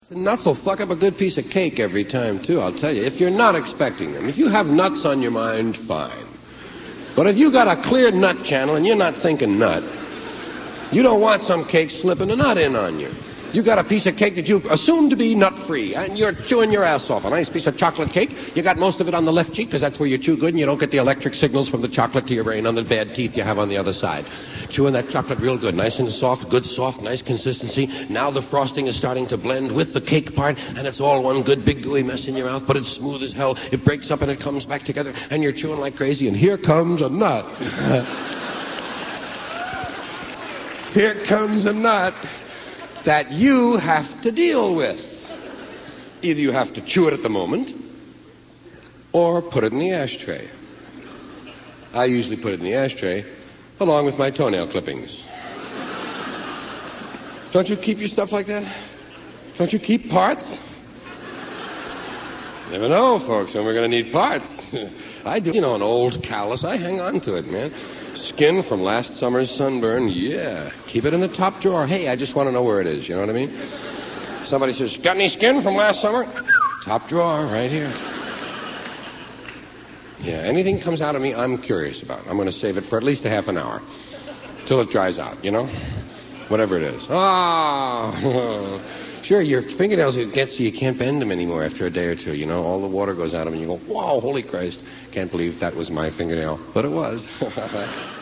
The nuts will fuck up a good piece of cake every time, too, I'll tell you. If you're not expecting them. If you have nuts on your mind, fine. But if you got a clear nut channel and you're not thinking nut, you don't want some cake slipping a nut in on you. You got a piece of cake that you assume to be nut-free, and you're chewing your ass off. A nice piece of chocolate cake. You got most of it on the left cheek, because that's where you chew good, and you don't get the electric signals from the chocolate to your brain on the bad teeth you have on the other side. Chewing that chocolate real good, nice and soft, good soft, nice consistency. Now the frosting is starting to blend with the cake part, and it's all one good big gooey mess in your mouth, but it's smooth as hell. It breaks up and it comes back together, and you're chewing like crazy, and here comes a nut. Here comes a nut that you have to deal with. Either you have to chew it at the moment, or put it in the ashtray. I usually put it in the ashtray, along with my toenail clippings. Don't you keep your stuff like that? Don't you keep parts? Never know, folks, when we're going to need parts. I do. You know, an old callus, I hang on to it, man. Skin from last summer's sunburn, yeah. Keep it in the top drawer. Hey, I just want to know where it is, you know what I mean? Somebody says, got any skin from last summer? Top drawer, right here. Yeah, anything comes out of me, I'm curious about. I'm going to save it for at least a half an hour. Till it dries out, you know? Whatever it is. Ah! Sure, your fingernails, it gets you can't bend them anymore after a day or two, you know? All the water goes out of them and you go, wow, holy Christ. Can't believe that was my fingernail. But it was.